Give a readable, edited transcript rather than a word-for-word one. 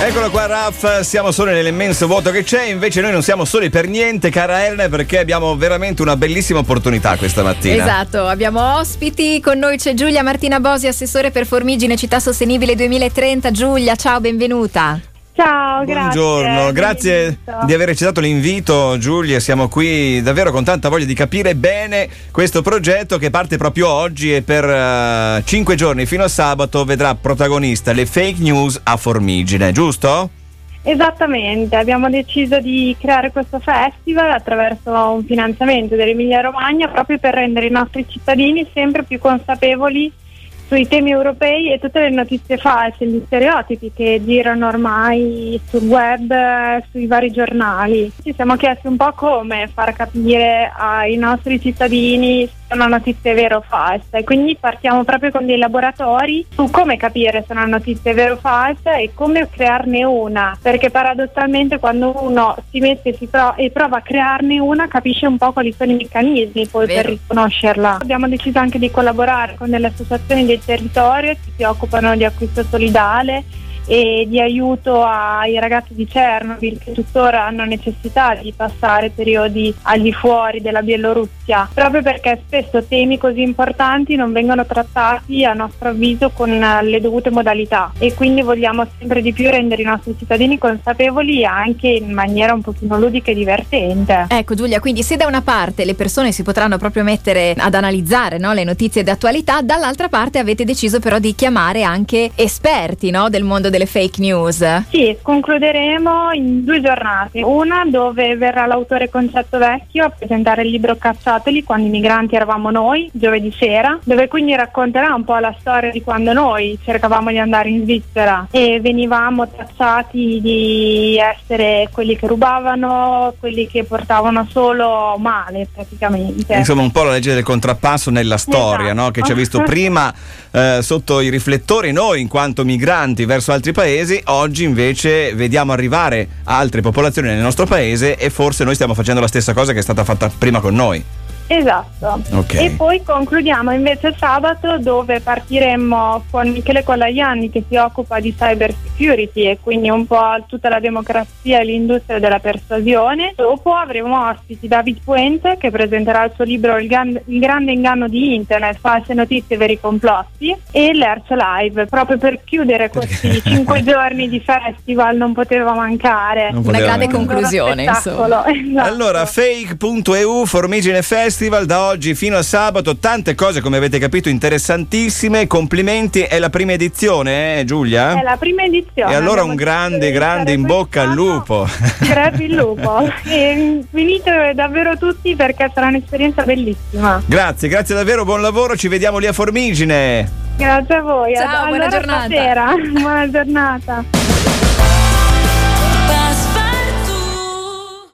Eccolo qua Raf, siamo soli nell'immenso vuoto che c'è, invece noi non siamo soli per niente, cara Elena, perché abbiamo veramente una bellissima opportunità questa mattina. Esatto, abbiamo ospiti, con noi c'è Giulia Martina Bosi, assessore per Formigine Città Sostenibile 2030. Giulia, ciao, benvenuta. Ciao, buongiorno, grazie di aver accettato l'invito, Giulia. Siamo qui davvero con tanta voglia di capire bene questo progetto che parte proprio oggi e per 5 giorni fino a sabato vedrà protagonista le fake news a Formigine, giusto? Esattamente, abbiamo deciso di creare questo festival attraverso un finanziamento dell'Emilia Romagna proprio per rendere i nostri cittadini sempre più consapevoli sui temi europei e tutte le notizie false, gli stereotipi che girano ormai sul web, sui vari giornali. Ci siamo chiesti un po' come far capire ai nostri cittadini se una notizia è vera o falsa, e quindi partiamo proprio con dei laboratori su come capire se una notizia è vera o falsa e come crearne una, perché paradossalmente quando uno si mette e prova a crearne una capisce un po' quali sono i meccanismi poi per riconoscerla. Abbiamo deciso anche di collaborare con delle associazioni del territorio che si occupano di acquisto solidale e di aiuto ai ragazzi di Chernobyl che tuttora hanno necessità di passare periodi al di fuori della Bielorussia, proprio perché spesso temi così importanti non vengono trattati a nostro avviso con le dovute modalità, e quindi vogliamo sempre di più rendere i nostri cittadini consapevoli anche in maniera un pochino ludica e divertente. Ecco Giulia, quindi se da una parte le persone si potranno proprio mettere ad analizzare, no, le notizie d'attualità, dall'altra parte avete deciso però di chiamare anche esperti, no, del mondo delle fake news. Sì, concluderemo in 2 giornate, una dove verrà l'autore Concetto Vecchio a presentare il libro Cacciateli, quando i migranti eravamo noi, giovedì sera, dove quindi racconterà un po' la storia di quando noi cercavamo di andare in Svizzera e venivamo tacciati di essere quelli che rubavano, quelli che portavano solo male praticamente. Insomma un po' la legge del contrappasso nella storia, esatto, no? Che ci ha visto prima sotto i riflettori noi in quanto migranti verso altri paesi, oggi invece vediamo arrivare altre popolazioni nel nostro paese e forse noi stiamo facendo la stessa cosa che è stata fatta prima con noi. Esatto. Okay. E poi concludiamo invece sabato, dove partiremo con Michele Colajanni che si occupa di cyber security e quindi un po' tutta la democrazia e l'industria della persuasione. Dopo avremo ospiti David Puente che presenterà il suo libro Il grande inganno di internet, false notizie e veri complotti, e l'Ercio Live, proprio per chiudere questi 5 giorni di festival non poteva mancare. Una grande conclusione, insomma. Esatto. Allora fake.eu Formigine Festival da oggi fino a sabato, tante cose come avete capito interessantissime, complimenti, è la prima edizione, Giulia? È la prima edizione. E allora un grande in bocca al lupo. Crepi il lupo. E venite davvero tutti perché sarà un'esperienza bellissima. Grazie davvero, buon lavoro, ci vediamo lì a Formigine. Grazie a voi. Ciao, buona giornata. Buona giornata.